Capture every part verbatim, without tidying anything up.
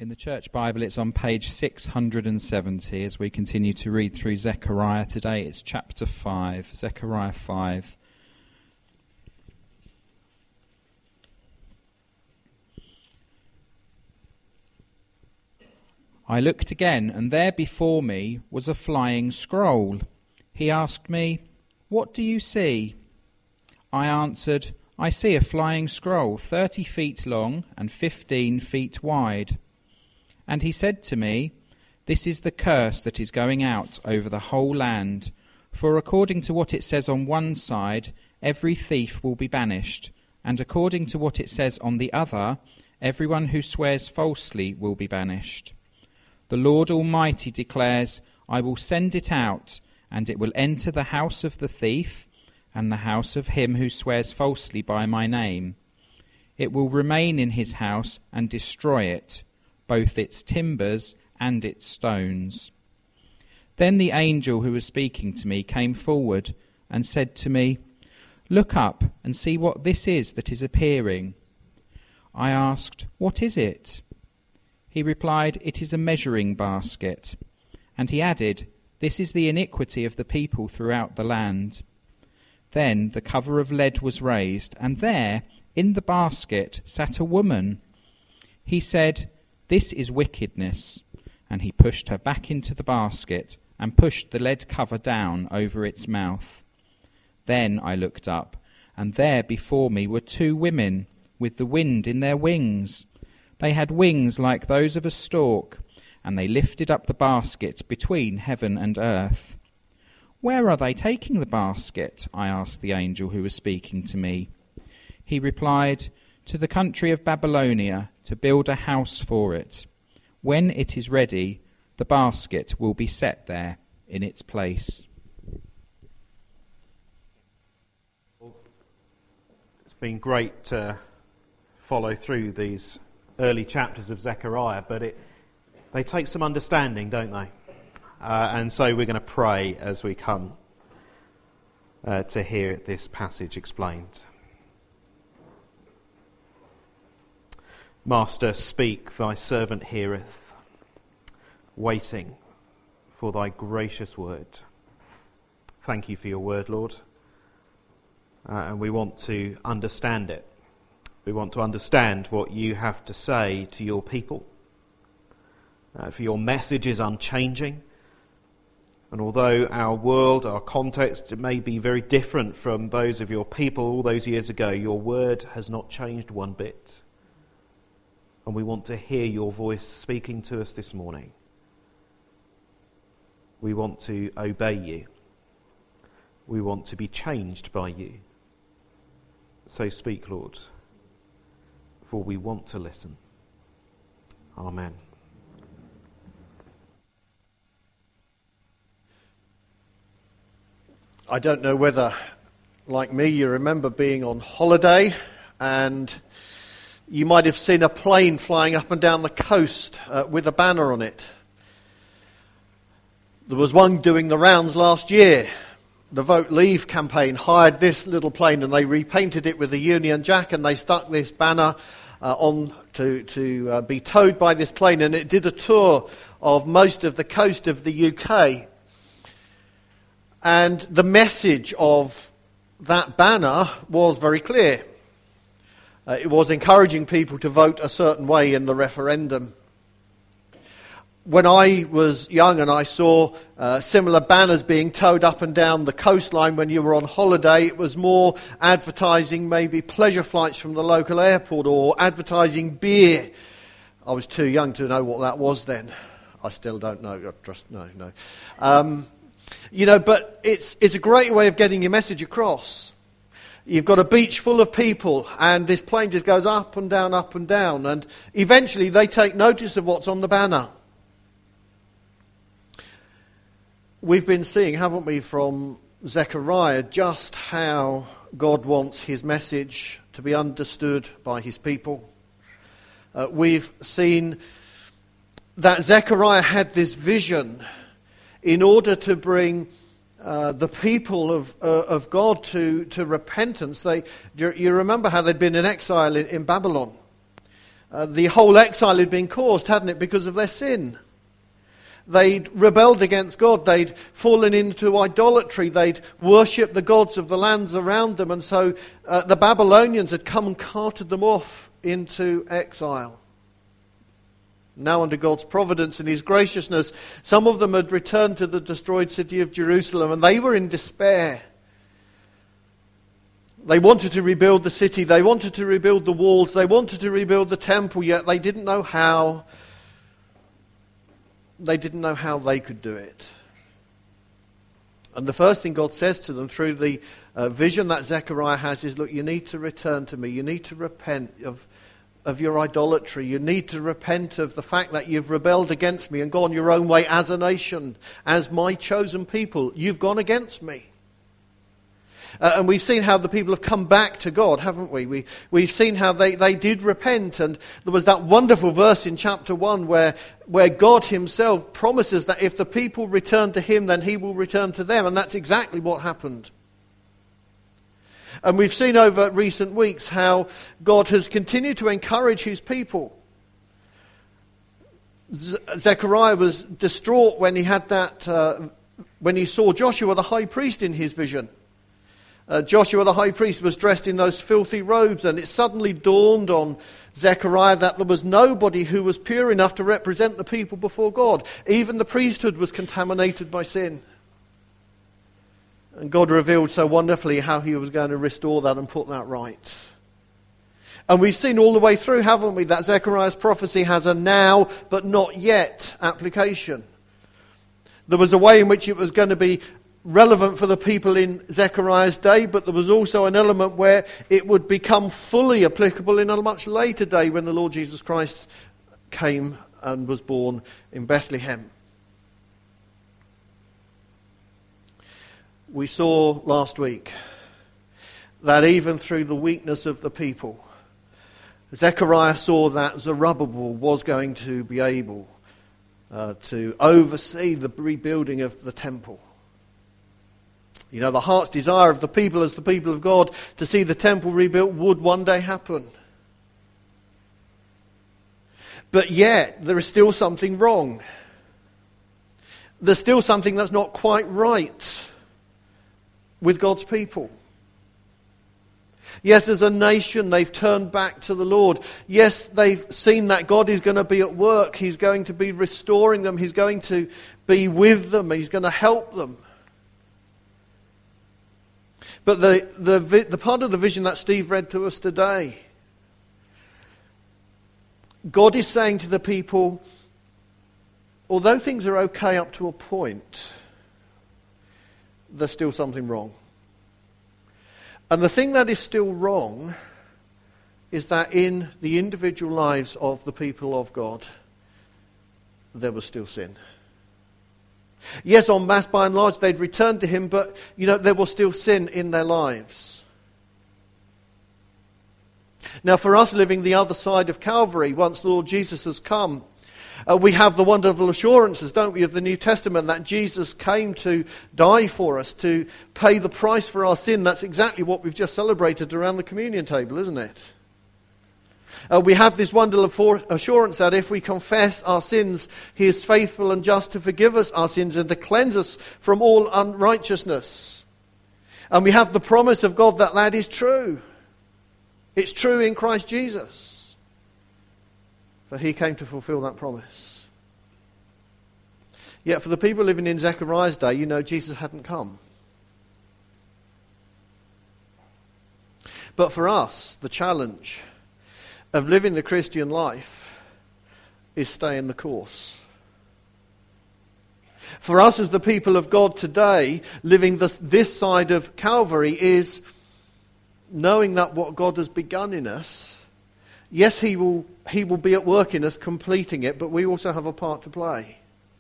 In the Church Bible, it's on page six hundred seventy as we continue to read through Zechariah. Today it's chapter five, Zechariah five. I looked again, and there before me was a flying scroll. He asked me, "What do you see?" I answered, "I see a flying scroll, thirty feet long and fifteen feet wide." And he said to me, "This is the curse that is going out over the whole land. For according to what it says on one side, every thief will be banished, and according to what it says on the other, everyone who swears falsely will be banished. The Lord Almighty declares, I will send it out, and it will enter the house of the thief, and the house of him who swears falsely by my name. It will remain in his house and destroy it, both its timbers and its stones." Then the angel who was speaking to me came forward and said to me, "Look up and see what this is that is appearing." I asked, "What is it?" He replied, "It is a measuring basket." And he added, "This is the iniquity of the people throughout the land." Then the cover of lead was raised, and there, in the basket, sat a woman. He said, "This is wickedness." And he pushed her back into the basket and pushed the lead cover down over its mouth. Then I looked up, and there before me were two women with the wind in their wings. They had wings like those of a stork, and they lifted up the basket between heaven and earth. "Where are they taking the basket?" I asked the angel who was speaking to me. He replied, "To the country of Babylonia, to build a house for it. When it is ready, the basket will be set there in its place." It's been great to follow through these early chapters of Zechariah, but it they take some understanding, don't they? Uh, and so we're going to pray as we come uh, to hear this passage explained. Master, speak, thy servant heareth, waiting for thy gracious word. Thank you for your word, Lord. Uh, and we want to understand it. We want to understand what you have to say to your people. Uh, for your message is unchanging. And although our world, our context may be very different from those of your people all those years ago, your word has not changed one bit. And we want to hear your voice speaking to us this morning. We want to obey you. We want to be changed by you. So speak, Lord, for we want to listen. Amen. I don't know whether, like me, you remember being on holiday and you might have seen a plane flying up and down the coast uh, with a banner on it. There was one doing the rounds last year. The Vote Leave campaign hired this little plane and they repainted it with a Union Jack and they stuck this banner uh, on to, to uh, be towed by this plane, and it did a tour of most of the coast of the U K. And the message of that banner was very clear. Uh, it was encouraging people to vote a certain way in the referendum. When I was young and I saw uh, similar banners being towed up and down the coastline when you were on holiday, it was more advertising maybe pleasure flights from the local airport or advertising beer. I was too young to know what that was then. I still don't know. I trust, no, no. Um, you know, but it's it's a great way of getting your message across. You've got a beach full of people and this plane just goes up and down, up and down, and eventually they take notice of what's on the banner. We've been seeing, haven't we, from Zechariah, just how God wants his message to be understood by his people. Uh, we've seen that Zechariah had this vision in order to bring uh, the people of uh, of God to, to repentance. They, you remember how they'd been in exile in, in Babylon. Uh, the whole exile had been caused, hadn't it, because of their sin. They'd rebelled against God. They'd fallen into idolatry. They'd worshipped the gods of the lands around them. And so uh, the Babylonians had come and carted them off into exile. Now under God's providence and his graciousness, some of them had returned to the destroyed city of Jerusalem, and they were in despair. They wanted to rebuild the city. They wanted to rebuild the walls. They wanted to rebuild the temple, yet they didn't know how. They didn't know how they could do it. And the first thing God says to them through the uh, vision that Zechariah has is, look, you need to return to me. You need to repent of, of your idolatry. You need to repent of the fact that you've rebelled against me and gone your own way as a nation, as my chosen people. You've gone against me. Uh, and we've seen how the people have come back to God, haven't we? we we've seen how they, they did repent. And there was that wonderful verse in chapter one where, where God himself promises that if the people return to him, then he will return to them. And that's exactly what happened. And we've seen over recent weeks how God has continued to encourage his people. Z- Zechariah was distraught when he had that, uh, when he saw Joshua the high priest in his vision. Uh, Joshua the high priest was dressed in those filthy robes, and it suddenly dawned on Zechariah that there was nobody who was pure enough to represent the people before God. Even the priesthood was contaminated by sin. And God revealed so wonderfully how he was going to restore that and put that right. And we've seen all the way through, haven't we, that Zechariah's prophecy has a now but not yet application. There was a way in which it was going to be relevant for the people in Zechariah's day, but there was also an element where it would become fully applicable in a much later day when the Lord Jesus Christ came and was born in Bethlehem. We saw last week that even through the weakness of the people, Zechariah saw that Zerubbabel was going to be able uh, to oversee the rebuilding of the temple. You know, the heart's desire of the people as the people of God to see the temple rebuilt would one day happen. But yet, there is still something wrong. There's still something that's not quite right with God's people. Yes, as a nation, they've turned back to the Lord. Yes, they've seen that God is going to be at work. He's going to be restoring them. He's going to be with them. He's going to help them. But the, the, the part of the vision that Steve read to us today, God is saying to the people, although things are okay up to a point, there's still something wrong. And the thing that is still wrong is that in the individual lives of the people of God, there was still sin. Yes, en masse, by and large, they'd returned to him, but, you know, there was still sin in their lives. Now, for us living the other side of Calvary, once the Lord Jesus has come, uh, we have the wonderful assurances, don't we, of the New Testament that Jesus came to die for us, to pay the price for our sin. That's exactly what we've just celebrated around the communion table, isn't it? Uh, we have this wonderful assurance that if we confess our sins, he is faithful and just to forgive us our sins and to cleanse us from all unrighteousness. And we have the promise of God that that is true. It's true in Christ Jesus. For he came to fulfill that promise. Yet for the people living in Zechariah's day, you know, Jesus hadn't come. But for us, the challenge of living the Christian life is staying the course. For us as the people of God today, living this, this side of Calvary is knowing that what God has begun in us, yes, he will, he will be at work in us completing it, but we also have a part to play.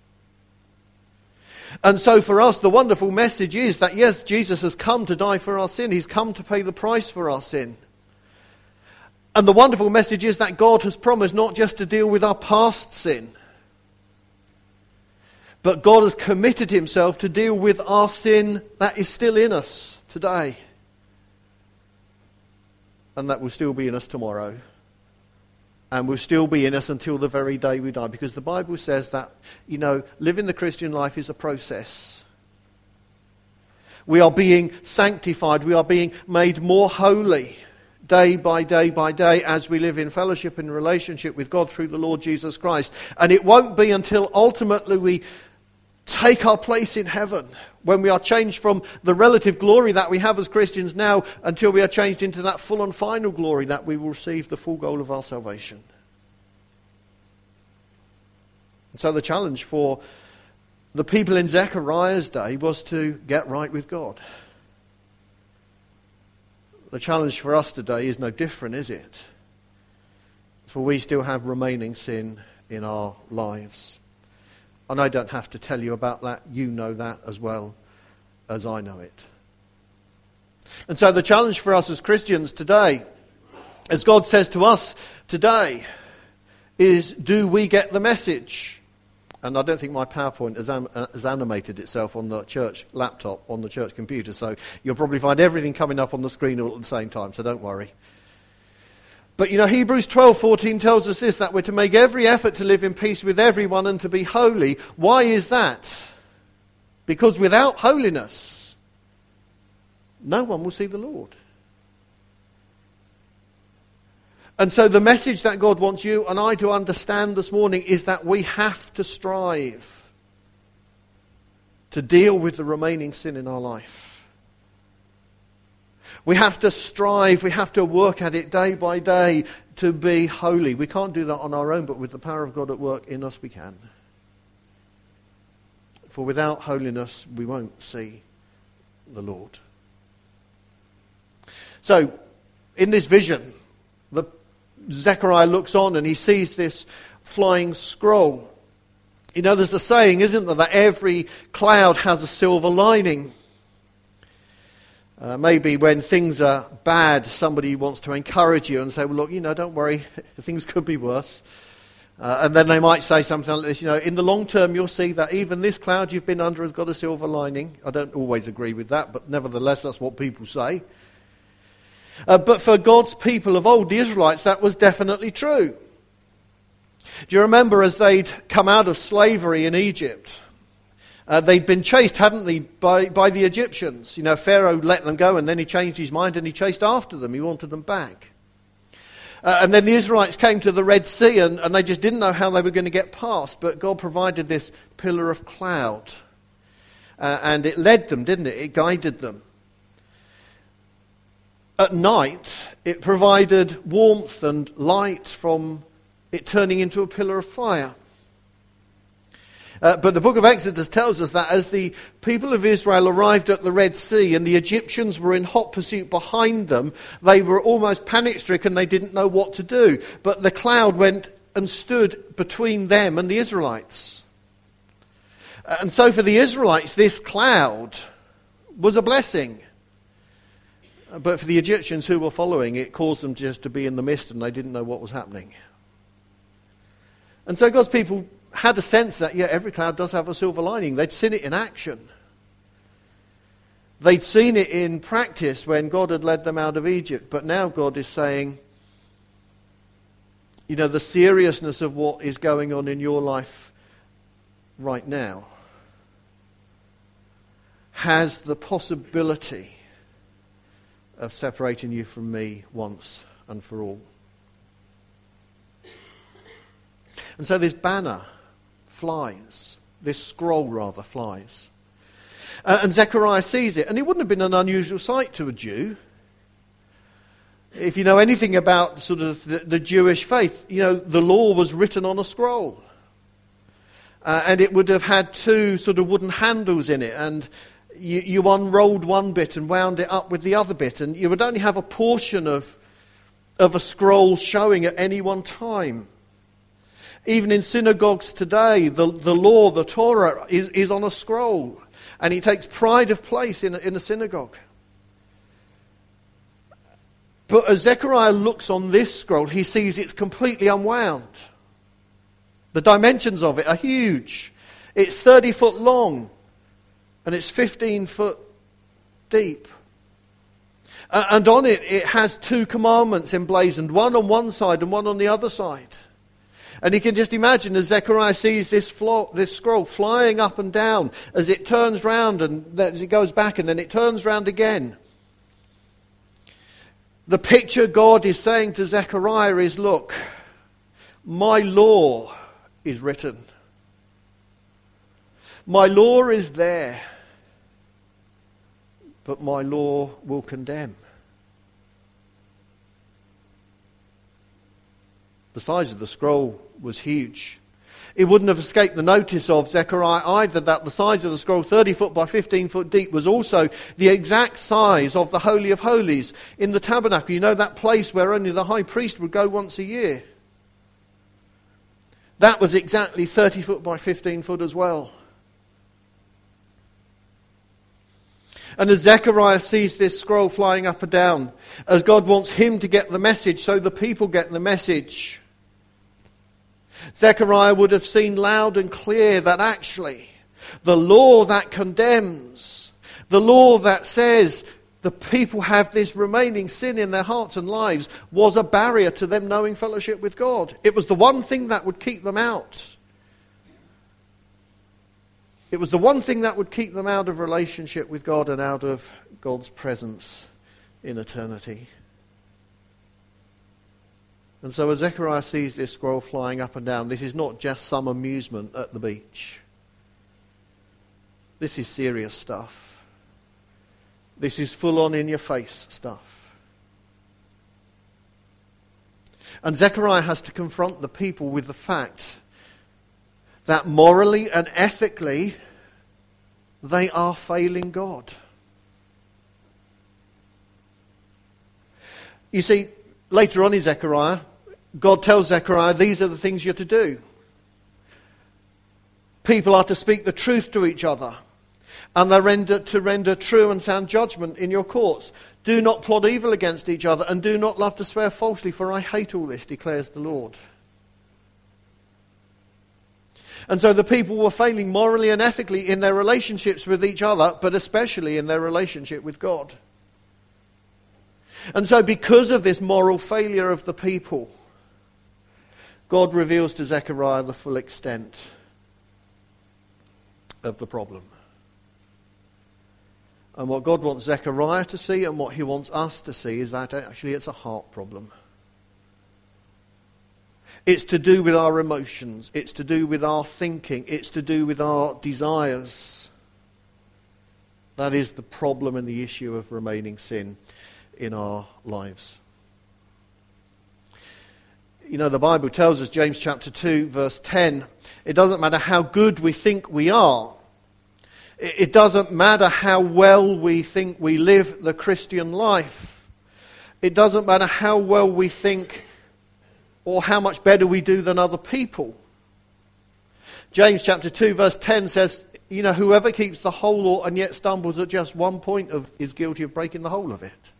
And so for us, the wonderful message is that yes, Jesus has come to die for our sin. He's come to pay the price for our sin. And the wonderful message is that God has promised not just to deal with our past sin, but God has committed himself to deal with our sin that is still in us today. And that will still be in us tomorrow. and will still be in us until the very day we die. Because the Bible says that, you know, living the Christian life is a process. We are being sanctified. We are being made more holy day by day by day as we live in fellowship and relationship with God through the Lord Jesus Christ. And it won't be until ultimately we take our place in heaven, when we are changed from the relative glory that we have as Christians now, until we are changed into that full and final glory, that we will receive the full goal of our salvation. And so the challenge for the people in Zechariah's day was to get right with God. The challenge for us today is no different, is it? For we still have remaining sin in our lives. And I don't have to tell you about that. You know that as well as I know it. And so the challenge for us as Christians today, as God says to us today, is, do we get the message? And I don't think my PowerPoint has, am- has animated itself on the church laptop, on the church computer, so you'll probably find everything coming up on the screen all at the same time, so don't worry. But you know, Hebrews twelve fourteen tells us this, that we're to make every effort to live in peace with everyone and to be holy. Why is that? Because without holiness, no one will see the Lord. And so the message that God wants you and I to understand this morning is that we have to strive to deal with the remaining sin in our life. We have to strive, we have to work at it day by day to be holy. We can't do that on our own, but with the power of God at work in us we can. For without holiness we won't see the Lord. So, in this vision, the Zechariah looks on and he sees this flying scroll. You know, there's a saying, isn't there, that every cloud has a silver lining. Uh, maybe when things are bad, somebody wants to encourage you and say, well, look, you know, don't worry, things could be worse. Uh, and then they might say something like this, you know, in the long term you'll see that even this cloud you've been under has got a silver lining. I don't always agree with that, but nevertheless that's what people say. Uh, but for God's people of old, the Israelites, that was definitely true. Do you remember as they'd come out of slavery in Egypt, uh, they'd been chased, hadn't they, by, by the Egyptians. You know, Pharaoh let them go and then he changed his mind and he chased after them. He wanted them back. Uh, and then the Israelites came to the Red Sea and, and they just didn't know how they were going to get past. But God provided this pillar of cloud. Uh, and it led them, didn't it? It guided them. At night, it provided warmth and light from it turning into a pillar of fire. Uh, but the book of Exodus tells us that as the people of Israel arrived at the Red Sea and the Egyptians were in hot pursuit behind them, they were almost panic-stricken. They didn't know what to do. But the cloud went and stood between them and the Israelites. Uh, and so for the Israelites, this cloud was a blessing. Uh, but for the Egyptians who were following, it caused them just to be in the mist and they didn't know what was happening. And so God's people had a sense that, yeah, every cloud does have a silver lining. They'd seen it in action. They'd seen it in practice when God had led them out of Egypt. But now God is saying, you know, the seriousness of what is going on in your life right now has the possibility of separating you from me once and for all. And so this banner flies, this scroll rather flies. Uh, and Zechariah sees it, and it wouldn't have been an unusual sight to a Jew. If you know anything about sort of the, the Jewish faith, you know, the law was written on a scroll. Uh, and it would have had two sort of wooden handles in it, and you, you unrolled one bit and wound it up with the other bit, and you would only have a portion of, of a scroll showing at any one time. Even in synagogues today, the, the law, the Torah, is, is on a scroll. And it takes pride of place in a, in a synagogue. But as Zechariah looks on this scroll, he sees it's completely unwound. The dimensions of it are huge. It's thirty foot long. And it's fifteen foot deep. Uh, and on it, it has two commandments emblazoned, one on one side and one on the other side. And you can just imagine as Zechariah sees this, flo- this scroll flying up and down, as it turns round and as it goes back and then it turns round again. The picture God is saying to Zechariah is, look, my law is written. My law is there, but my law will condemn. The size of the scroll was huge. It wouldn't have escaped the notice of Zechariah either that the size of the scroll, thirty foot by fifteen foot deep, was also the exact size of the Holy of Holies in the tabernacle. You know, that place where only the high priest would go once a year. That was exactly thirty foot by fifteen foot as well. And as Zechariah sees this scroll flying up and down, as God wants him to get the message, so the people get the message, Zechariah would have seen loud and clear that actually the law that condemns, the law that says the people have this remaining sin in their hearts and lives, was a barrier to them knowing fellowship with God. It was the one thing that would keep them out. It was the one thing that would keep them out of relationship with God and out of God's presence in eternity. And so as Zechariah sees this scroll flying up and down, this is not just some amusement at the beach. This is serious stuff. This is full-on in-your-face stuff. And Zechariah has to confront the people with the fact that morally and ethically they are failing God. You see, later on in Zechariah, God tells Zechariah, these are the things you're to do. People are to speak the truth to each other, and they're render, to render true and sound judgment in your courts. Do not plot evil against each other, and do not love to swear falsely, for I hate all this, declares the Lord. And so the people were failing morally and ethically in their relationships with each other, but especially in their relationship with God. And so because of this moral failure of the people, God reveals to Zechariah the full extent of the problem. And what God wants Zechariah to see and what he wants us to see is that actually it's a heart problem. It's to do with our emotions. It's to do with our thinking. It's to do with our desires. That is the problem and the issue of remaining sin in our lives. You know, the Bible tells us, James chapter two, verse ten, it doesn't matter how good we think we are. It doesn't matter how well we think we live the Christian life. It doesn't matter how well we think or how much better we do than other people. James chapter two verse ten says, you know, whoever keeps the whole law and yet stumbles at just one point of is guilty of breaking the whole of it.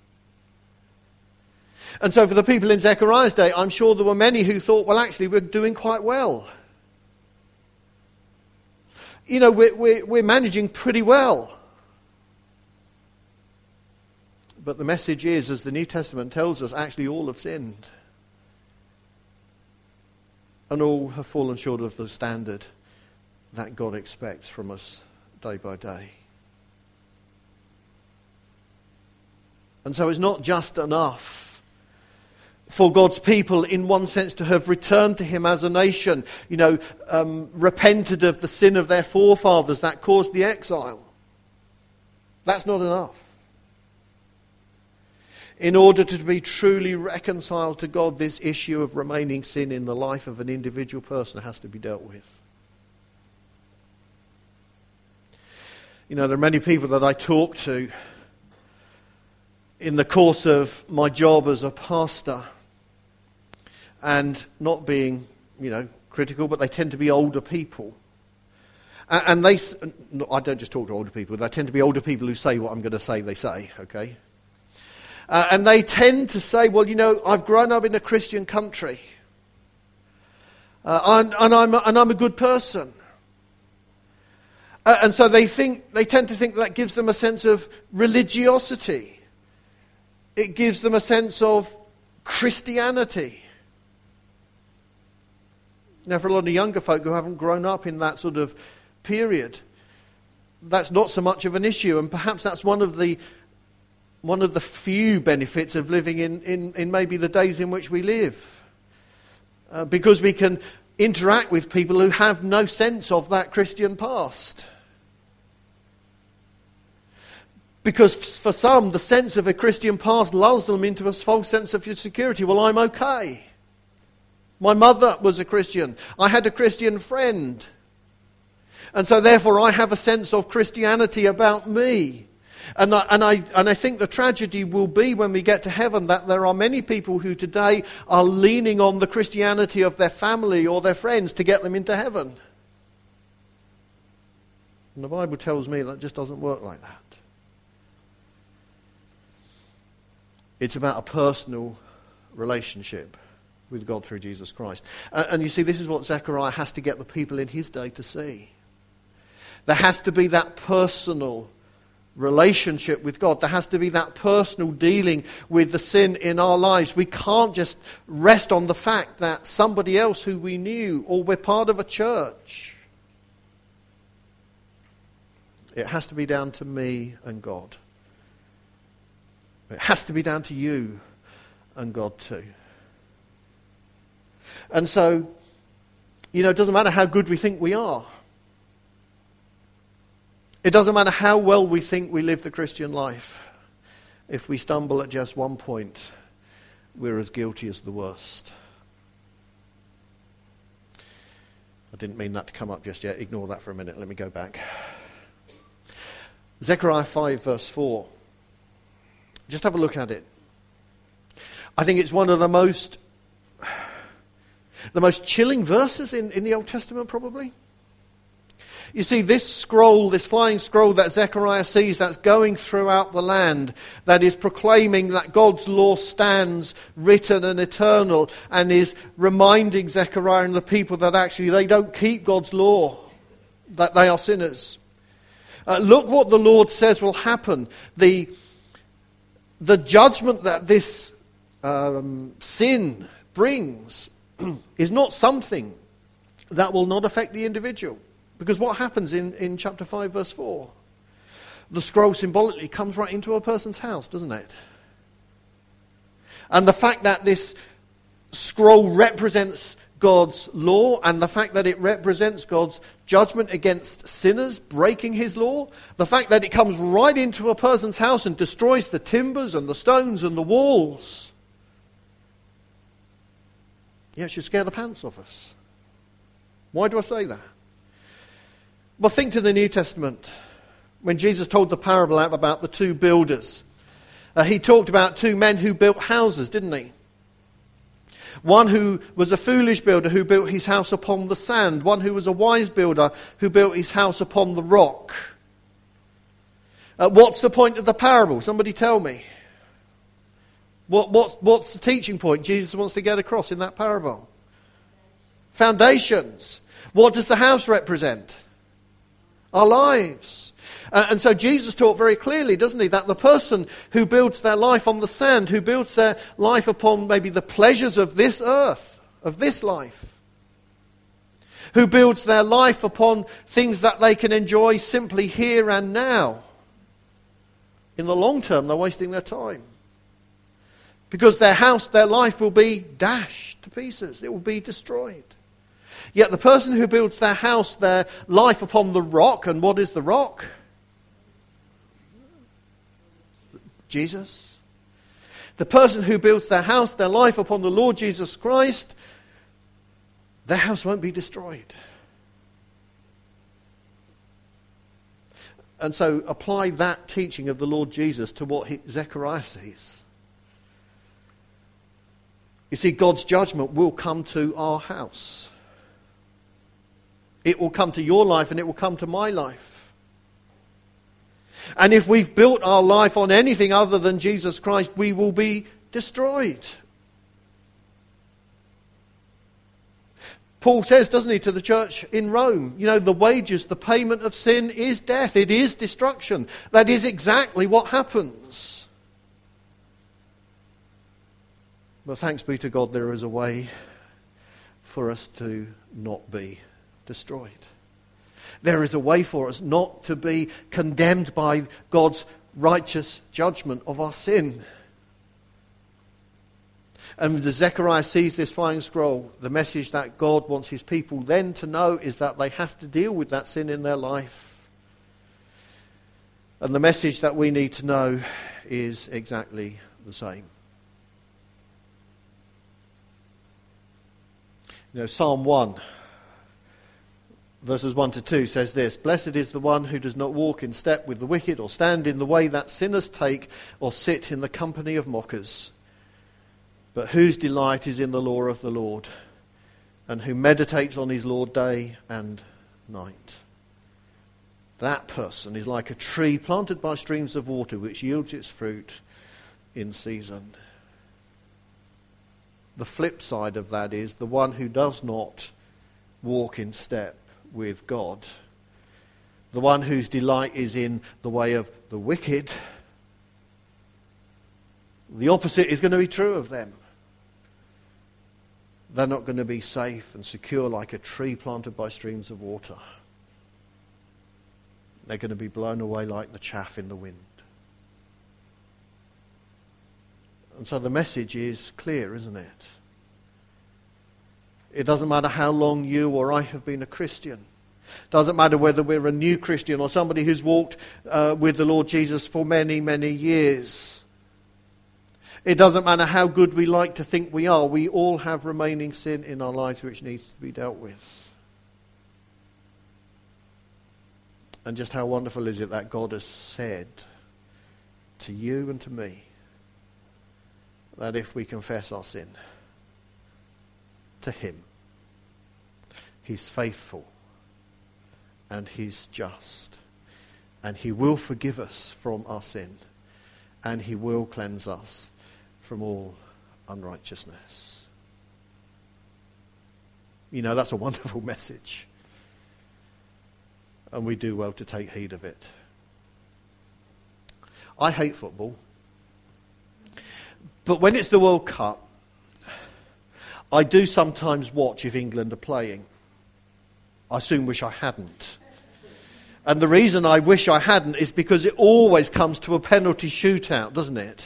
And so for the people in Zechariah's day, I'm sure there were many who thought, well, actually, we're doing quite well. You know, we're, we're, we're managing pretty well. But the message is, as the New Testament tells us, actually all have sinned. And all have fallen short of the standard that God expects from us day by day. And so it's not just enough for God's people, in one sense, to have returned to him as a nation, you know, um, repented of the sin of their forefathers that caused the exile. That's not enough. In order to be truly reconciled to God, this issue of remaining sin in the life of an individual person has to be dealt with. You know, there are many people that I talk to in the course of my job as a pastor, and not being, you know, critical, but they tend to be older people. And they, I don't just talk to older people, they tend to be older people who say what I'm going to say they say, okay? Uh, and they tend to say, well, you know, I've grown up in a Christian country. Uh, and, and, I'm a, and I'm a good person. Uh, and so they think, they tend to think that gives them a sense of religiosity. It gives them a sense of Christianity. Now, for a lot of younger folk who haven't grown up in that sort of period, that's not so much of an issue, and perhaps that's one of the one of the few benefits of living in, in, in maybe the days in which we live. Uh, because we can interact with people who have no sense of that Christian past. Because for some, the sense of a Christian past lulls them into a false sense of security. Well, I'm okay. My mother was a Christian. I had a Christian friend. And so therefore I have a sense of Christianity about me. And I, and I and I think the tragedy will be when we get to heaven that there are many people who today are leaning on the Christianity of their family or their friends to get them into heaven. And the Bible tells me that just doesn't work like that. It's about a personal relationship with God through Jesus Christ. Uh, and you see, this is what Zechariah has to get the people in his day to see. There has to be that personal relationship with God. There has to be that personal dealing with the sin in our lives. We can't just rest on the fact that somebody else who we knew or we're part of a church. It has to be down to me and God. It has to be down to you and God too. And so, you know, it doesn't matter how good we think we are. It doesn't matter how well we think we live the Christian life. If we stumble at just one point, we're as guilty as the worst. I didn't mean that to come up just yet. Ignore that for a minute. Let me go back. Zechariah five verse four. Just have a look at it. I think it's one of the most the most chilling verses in, in the Old Testament, probably. You see, this scroll, this flying scroll that Zechariah sees that's going throughout the land, that is proclaiming that God's law stands written and eternal, and is reminding Zechariah and the people that actually they don't keep God's law, that they are sinners. Uh, look what the Lord says will happen. The, the judgment that this um, sin brings is not something that will not affect the individual. Because what happens in, in chapter five, verse four? The scroll symbolically comes right into a person's house, doesn't it? And the fact that this scroll represents God's law, and the fact that it represents God's judgment against sinners breaking his law, the fact that it comes right into a person's house and destroys the timbers and the stones and the walls, yeah, it should scare the pants off us. Why do I say that? Well, think to the New Testament. When Jesus told the parable about the two builders, uh, he talked about two men who built houses, didn't he? One who was a foolish builder who built his house upon the sand. One who was a wise builder who built his house upon the rock. Uh, what's the point of the parable? Somebody tell me. What, what's, what's the teaching point Jesus wants to get across in that parable? Foundations. What does the house represent? Our lives. Uh, and so Jesus taught very clearly, doesn't he, that the person who builds their life on the sand, who builds their life upon maybe the pleasures of this earth, of this life, who builds their life upon things that they can enjoy simply here and now, in the long term they're wasting their time. Because their house, their life will be dashed to pieces. It will be destroyed. Yet the person who builds their house, their life upon the rock, and what is the rock? Jesus. The person who builds their house, their life upon the Lord Jesus Christ, their house won't be destroyed. And so apply that teaching of the Lord Jesus to what he, Zechariah sees. You see, God's judgment will come to our house. It will come to your life and it will come to my life. And if we've built our life on anything other than Jesus Christ, we will be destroyed. Paul says, doesn't he, to the church in Rome, you know, the wages, the payment of sin is death. It is destruction. That is exactly what happens. But thanks be to God, there is a way for us to not be destroyed. There is a way for us not to be condemned by God's righteous judgment of our sin. And as Zechariah sees this flying scroll, the message that God wants his people then to know is that they have to deal with that sin in their life. And the message that we need to know is exactly the same. You know, Psalm one, verses one to two says this: "Blessed is the one who does not walk in step with the wicked, or stand in the way that sinners take, or sit in the company of mockers, but whose delight is in the law of the Lord, and who meditates on his law day and night." That person is like a tree planted by streams of water, which yields its fruit in season. The flip side of that is the one who does not walk in step with God, the one whose delight is in the way of the wicked. The opposite is going to be true of them. They're not going to be safe and secure like a tree planted by streams of water. They're going to be blown away like the chaff in the wind. And so the message is clear, isn't it? It doesn't matter how long you or I have been a Christian. It doesn't matter whether we're a new Christian or somebody who's walked uh, with the Lord Jesus for many, many years. It doesn't matter how good we like to think we are. We all have remaining sin in our lives which needs to be dealt with. And just how wonderful is it that God has said to you and to me that if we confess our sin to him, he's faithful and he's just, and he will forgive us from our sin, and he will cleanse us from all unrighteousness. You know, that's a wonderful message. And we do well to take heed of it. I hate football. But when it's the World Cup, I do sometimes watch if England are playing. I soon wish I hadn't. And the reason I wish I hadn't is because it always comes to a penalty shootout, doesn't it?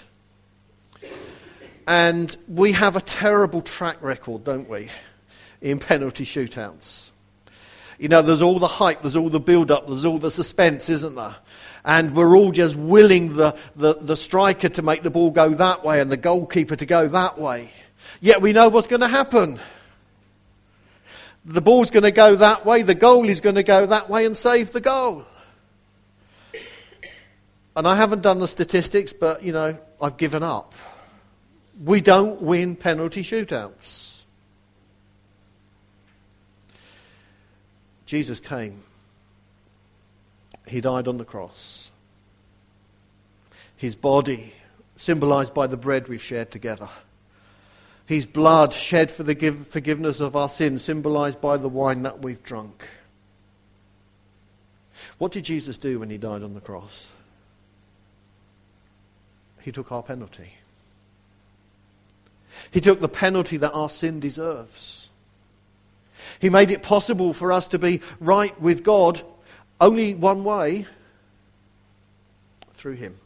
And we have a terrible track record, don't we, in penalty shootouts. You know, there's all the hype, there's all the build-up, there's all the suspense, isn't there? And we're all just willing the, the, the striker to make the ball go that way and the goalkeeper to go that way. Yet we know what's going to happen. The ball's going to go that way, the goalie's going to go that way and save the goal. And I haven't done the statistics, but, you know, I've given up. We don't win penalty shootouts. Jesus came. He died on the cross. His body, symbolized by the bread we've shared together. His blood shed for the give, forgiveness of our sins, symbolized by the wine that we've drunk. What did Jesus do when he died on the cross? He took our penalty. He took the penalty that our sin deserves. He made it possible for us to be right with God only one way, through him.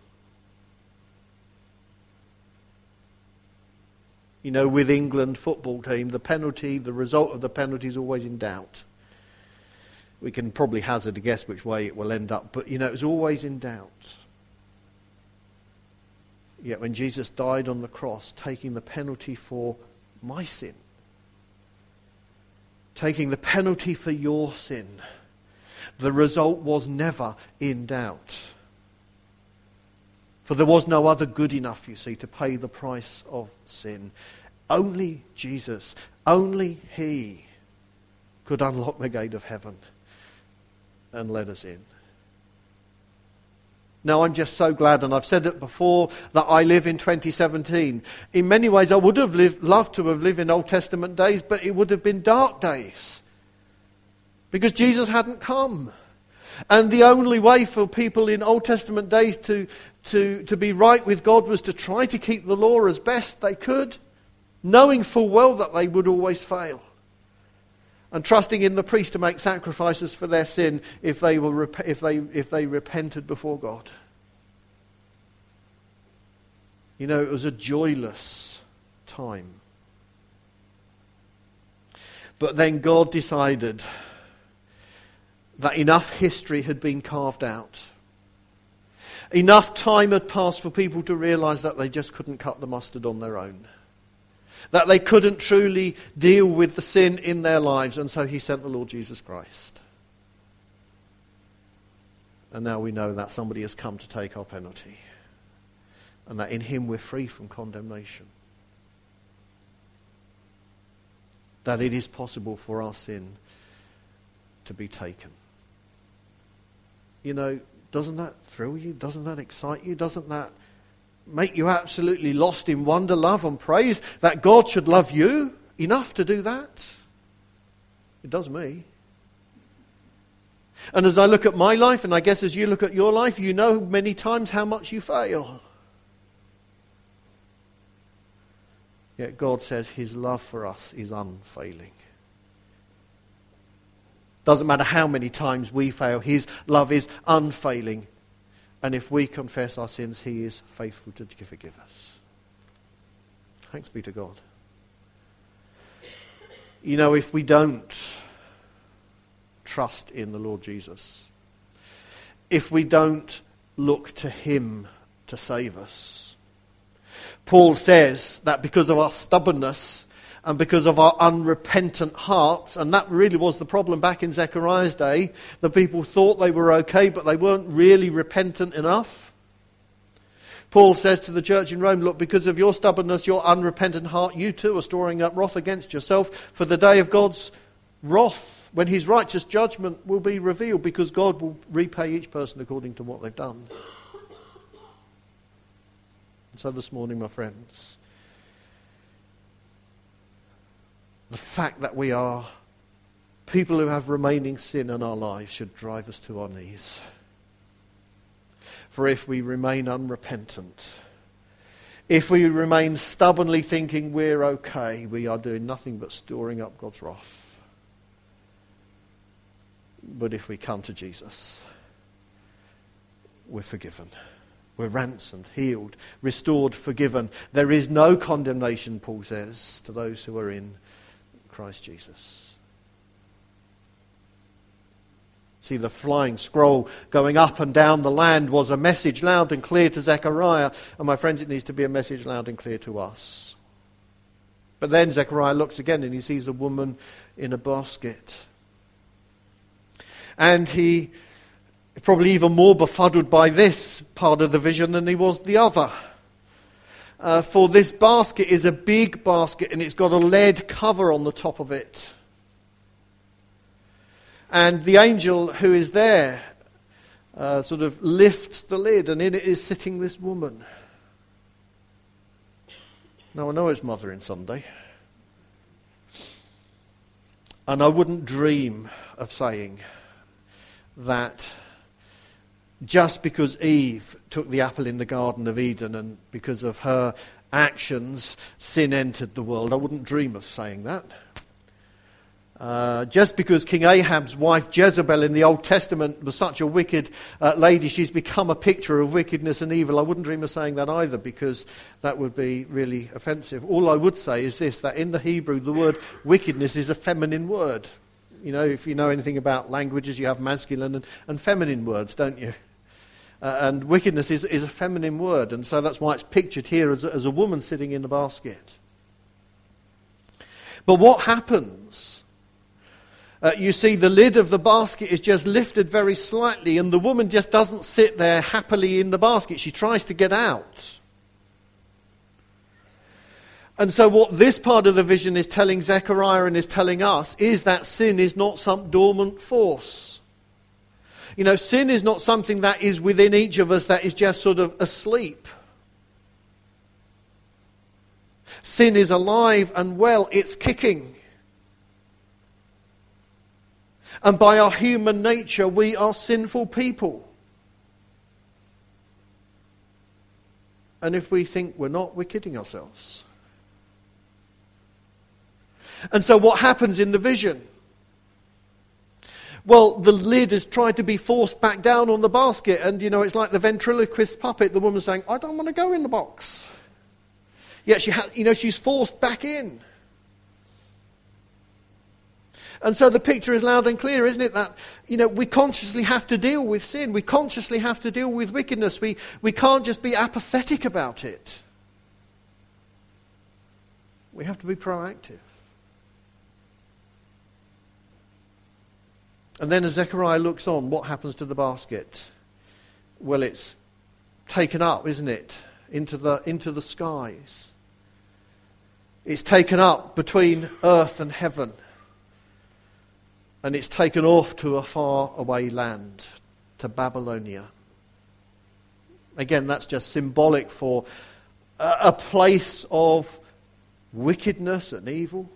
You know, with England football team, the penalty, the result of the penalty is always in doubt. We can probably hazard a guess which way it will end up, but, you know, it's always in doubt. Yet when Jesus died on the cross, taking the penalty for my sin, taking the penalty for your sin, the result was never in doubt. For there was no other good enough, you see, to pay the price of sin. Only Jesus, only he could unlock the gate of heaven and let us in. Now, I'm just so glad, and I've said it before, that I live in twenty seventeen. In many ways, I would have lived, loved to have lived in Old Testament days, but it would have been dark days. Because Jesus hadn't come. And the only way for people in Old Testament days to, to, to be right with God was to try to keep the law as best they could. knowing full well that they would always fail, and trusting in the priest to make sacrifices for their sin if they were rep- if they if they repented before God. You know, it was a joyless time. But then God decided that enough history had been carved out. Enough time had passed for people to realise that they just couldn't cut the mustard on their own. That they couldn't truly deal with the sin in their lives. And so he sent the Lord Jesus Christ. And now we know that somebody has come to take our penalty. And that in him we're free from condemnation. That it is possible for our sin to be taken. You know, doesn't that thrill you? Doesn't that excite you? Doesn't that make you absolutely lost in wonder, love and praise that God should love you enough to do that? It does me. And as I look at my life, and I guess as you look at your life, you know many times how much you fail. Yet God says his love for us is unfailing. Doesn't matter how many times we fail, his love is unfailing. And if we confess our sins, he is faithful to forgive us. Thanks be to God. You know, if we don't trust in the Lord Jesus, if we don't look to him to save us, Paul says that because of our stubbornness and because of our unrepentant hearts, and that really was the problem back in Zechariah's day, the people thought they were okay, but they weren't really repentant enough. Paul says to the church in Rome, look, because of your stubbornness, your unrepentant heart, you too are storing up wrath against yourself for the day of God's wrath, when his righteous judgment will be revealed, because God will repay each person according to what they've done. And so this morning, my friends, the fact that we are people who have remaining sin in our lives should drive us to our knees. For if we remain unrepentant, if we remain stubbornly thinking we're okay, we are doing nothing but storing up God's wrath. But if we come to Jesus, we're forgiven. We're ransomed, healed, restored, forgiven. There is no condemnation, Paul says, to those who are in Christ Jesus. See, the flying scroll going up and down the land was a message loud and clear to Zechariah. And my friends, it needs to be a message loud and clear to us. But then Zechariah looks again and he sees a woman in a basket. And he is probably even more befuddled by this part of the vision than he was the other. Uh, for this basket is a big basket and it's got a lead cover on the top of it. And the angel who is there uh, sort of lifts the lid, and in it is sitting this woman. Now I know it's Mothering Sunday, and I wouldn't dream of saying that just because Eve took the apple in the Garden of Eden and because of her actions, sin entered the world. I wouldn't dream of saying that. Uh, just because King Ahab's wife Jezebel in the Old Testament was such a wicked uh, lady, she's become a picture of wickedness and evil. I wouldn't dream of saying that either, because that would be really offensive. All I would say is this, that in the Hebrew the word wickedness is a feminine word. You know, if you know anything about languages, you have masculine and, and feminine words, don't you? Uh, and wickedness is, is a feminine word, and so that's why it's pictured here as a, as a woman sitting in a basket. But what happens? Uh, you see, the lid of the basket is just lifted very slightly, and the woman just doesn't sit there happily in the basket. She tries to get out. And so what this part of the vision is telling Zechariah and is telling us is that sin is not some dormant force. You know, sin is not something that is within each of us that is just sort of asleep. Sin is alive and well, it's kicking. And by our human nature, we are sinful people. And if we think we're not, we're kidding ourselves. And so what happens in the vision? Well, the lid is tried to be forced back down on the basket, and, you know, it's like the ventriloquist puppet, the woman saying, I don't want to go in the box. Yet, she ha- you know, she's forced back in. And so the picture is loud and clear, isn't it? That, you know, we consciously have to deal with sin. We consciously have to deal with wickedness. We, we can't just be apathetic about it. We have to be proactive. And then as Zechariah looks on, what happens to the basket? Well, it's taken up, isn't it, into the, into the skies. It's taken up between earth and heaven. And it's taken off to a far away land, to Babylonia. Again, that's just symbolic for a, a place of wickedness and evil.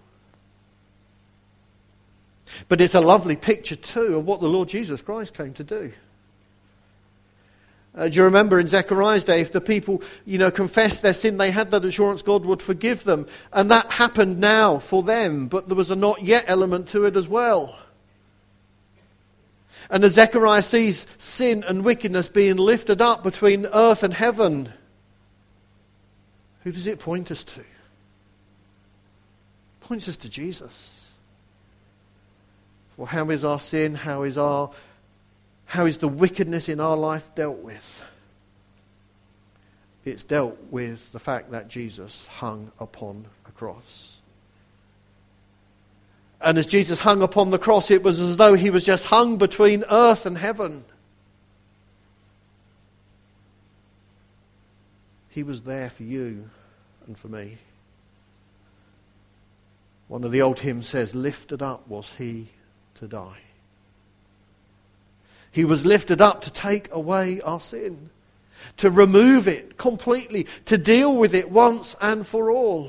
But it's a lovely picture too of what the Lord Jesus Christ came to do. Uh, do you remember in Zechariah's day, if the people, you know, confessed their sin, they had that assurance God would forgive them. And that happened now for them, but there was a not yet element to it as well. And as Zechariah sees sin and wickedness being lifted up between earth and heaven, who does it point us to? It points us to Jesus. For how is our sin, how is our, how is the wickedness in our life dealt with? It's dealt with the fact that Jesus hung upon a cross. And as Jesus hung upon the cross, it was as though he was just hung between earth and heaven. He was there for you and for me. One of the old hymns says, lifted up was he to die. He was lifted up to take away our sin, to remove it completely, to deal with it once and for all.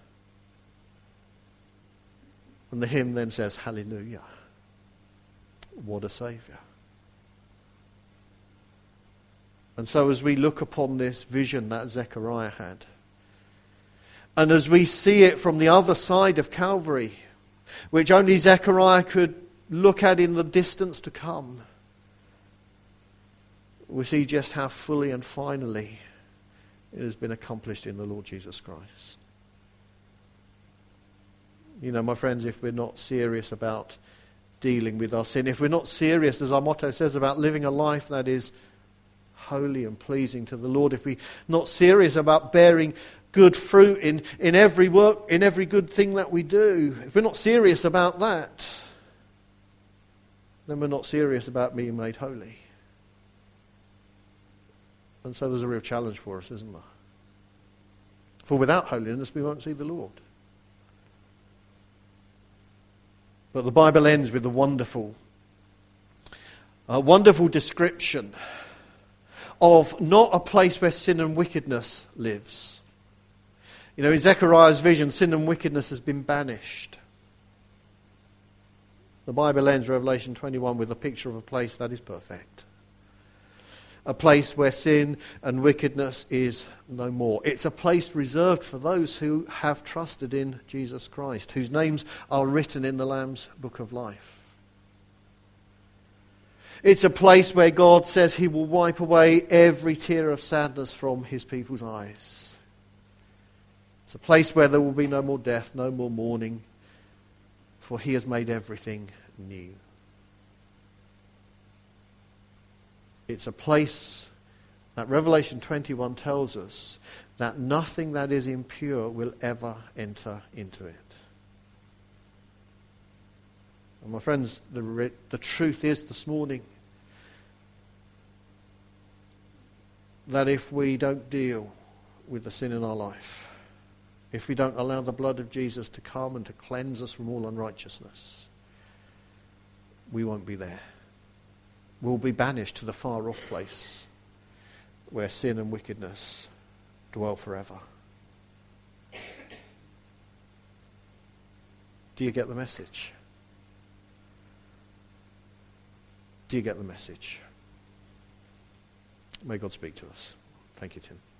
And the hymn then says, hallelujah. What a Saviour. And so as we look upon this vision that Zechariah had, and as we see it from the other side of Calvary, which only Zechariah could look at in the distance to come, we see just how fully and finally it has been accomplished in the Lord Jesus Christ. You know, my friends, if we're not serious about dealing with our sin, if we're not serious, as our motto says, about living a life that is holy and pleasing to the Lord, if we're not serious about bearing good fruit in, in every work, in every good thing that we do, if we're not serious about that, then we're not serious about being made holy. And so there's a real challenge for us, isn't there? For without holiness we won't see the Lord. But the Bible ends with a wonderful, a wonderful description of not a place where sin and wickedness lives. You know, in Zechariah's vision, sin and wickedness has been banished. The Bible ends Revelation twenty-one with a picture of a place that is perfect. A place where sin and wickedness is no more. It's a place reserved for those who have trusted in Jesus Christ, whose names are written in the Lamb's Book of Life. It's a place where God says he will wipe away every tear of sadness from his people's eyes. It's a place where there will be no more death, no more mourning, for he has made everything new. It's a place that Revelation twenty-one tells us that nothing that is impure will ever enter into it. And my friends, the, the truth is this morning that if we don't deal with the sin in our life, if we don't allow the blood of Jesus to come and to cleanse us from all unrighteousness, we won't be there. We'll be banished to the far off place where sin and wickedness dwell forever. Do you get the message? Do you get the message? May God speak to us. Thank you, Tim.